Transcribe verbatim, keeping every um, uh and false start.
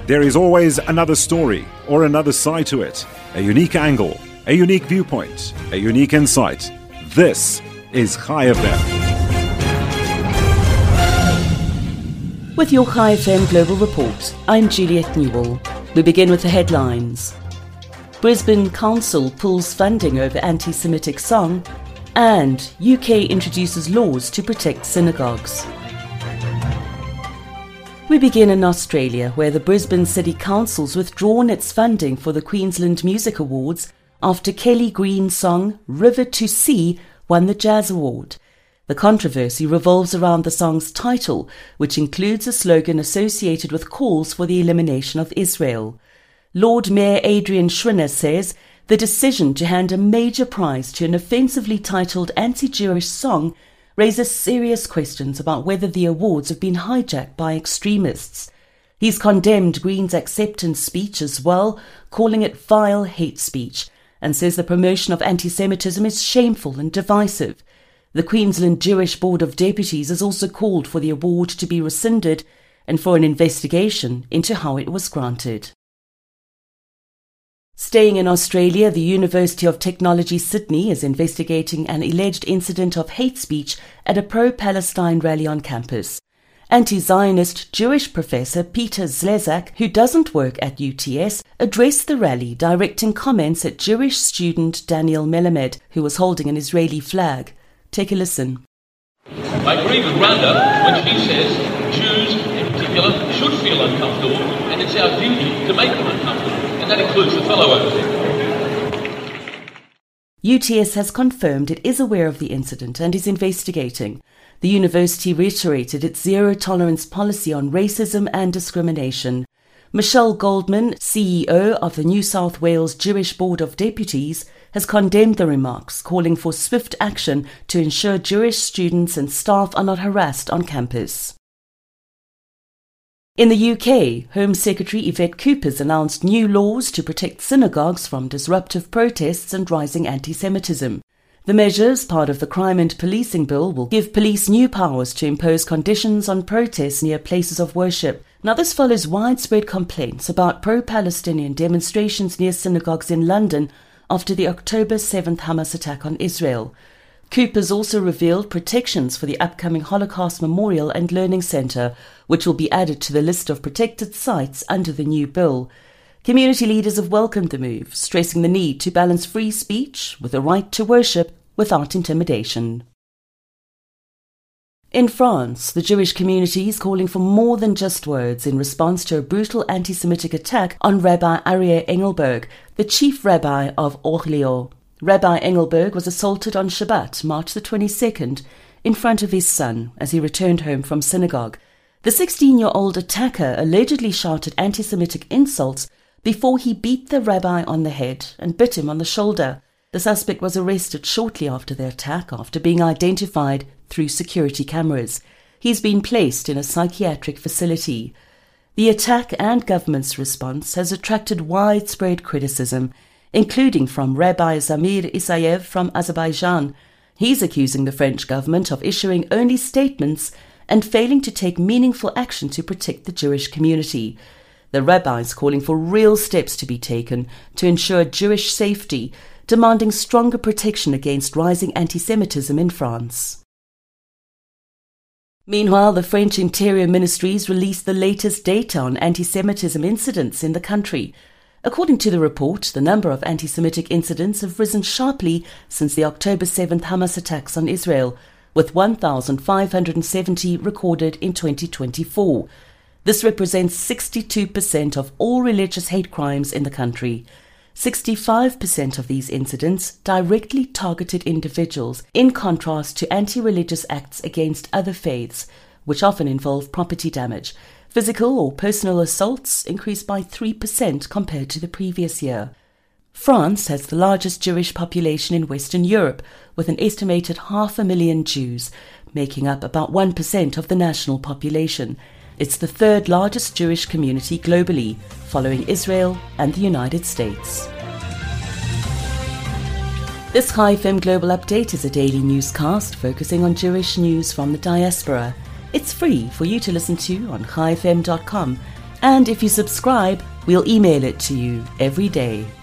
There is always another story or another side to it, a unique angle, a unique viewpoint, a unique insight. This is Chai F M. With your Chai F M Global Report, I'm Juliet Newell. We begin with the headlines. Brisbane Council pulls funding over anti-Semitic song, and U K introduces laws to protect synagogues. We begin in Australia, where the Brisbane City Council's withdrawn its funding for the Queensland Music Awards after Kelly Green's song River to Sea won the Jazz Award. The controversy revolves around the song's title, which includes a slogan associated with calls for the elimination of Israel. Lord Mayor Adrian Schrinner says the decision to hand a major prize to an offensively titled anti-Jewish song raises serious questions about whether the awards have been hijacked by extremists. He's condemned Green's acceptance speech as well, calling it vile hate speech, and says the promotion of anti-Semitism is shameful and divisive. The Queensland Jewish Board of Deputies has also called for the award to be rescinded and for an investigation into how it was granted. Staying in Australia, the University of Technology Sydney is investigating an alleged incident of hate speech at a pro-Palestine rally on campus. Anti-Zionist Jewish professor Peter Zlezak, who doesn't work at U T S, addressed the rally, directing comments at Jewish student Daniel Melamed, who was holding an Israeli flag. Take a listen. I agree with Randa when she says Jews in particular should feel uncomfortable, and it's our duty to make them uncomfortable. That includes the fellow over there. U T S has confirmed it is aware of the incident and is investigating. The university reiterated its zero-tolerance policy on racism and discrimination. Michelle Goldman, C E O of the New South Wales Jewish Board of Deputies, has condemned the remarks, calling for swift action to ensure Jewish students and staff are not harassed on campus. In the U K, Home Secretary Yvette Cooper's announced new laws to protect synagogues from disruptive protests and rising anti-Semitism. The measures, part of the Crime and Policing Bill, will give police new powers to impose conditions on protests near places of worship. Now, this follows widespread complaints about pro-Palestinian demonstrations near synagogues in London after the October seventh Hamas attack on Israel. Cooper's also revealed protections for the upcoming Holocaust Memorial and Learning Centre, which will be added to the list of protected sites under the new bill. Community leaders have welcomed the move, stressing the need to balance free speech with the right to worship without intimidation. In France, the Jewish community is calling for more than just words in response to a brutal anti-Semitic attack on Rabbi Aryeh Engelberg, the chief rabbi of Orléans. Rabbi Engelberg was assaulted on Shabbat, March the twenty-second, in front of his son as he returned home from synagogue. The sixteen-year-old attacker allegedly shouted anti-Semitic insults before he beat the rabbi on the head and bit him on the shoulder. The suspect was arrested shortly after the attack after being identified through security cameras. He's been placed in a psychiatric facility. The attack and government's response has attracted widespread criticism, including from Rabbi Zamir Isayev from Azerbaijan. He's accusing the French government of issuing only statements and failing to take meaningful action to protect the Jewish community. The rabbi is calling for real steps to be taken to ensure Jewish safety, demanding stronger protection against rising anti-Semitism in France. Meanwhile, the French Interior Ministries released the latest data on anti-Semitism incidents in the country. According to the report, the number of anti-Semitic incidents have risen sharply since the October seventh Hamas attacks on Israel, with one thousand five hundred seventy recorded in twenty twenty-four. This represents sixty-two percent of all religious hate crimes in the country. sixty-five percent of these incidents directly targeted individuals, in contrast to anti-religious acts against other faiths, which often involve property damage. Physical or personal assaults increased by three percent compared to the previous year. France has the largest Jewish population in Western Europe, with an estimated half a million Jews, making up about one percent of the national population. It's the third largest Jewish community globally, following Israel and the United States. This Chai F M Global Update is a daily newscast focusing on Jewish news from the diaspora. It's free for you to listen to on chai f m dot com. And if you subscribe, we'll email it to you every day.